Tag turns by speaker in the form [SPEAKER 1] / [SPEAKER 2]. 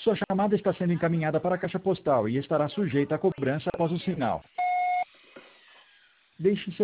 [SPEAKER 1] Sua chamada está sendo encaminhada para a caixa postal e estará sujeita a cobrança após o sinal. Deixe seu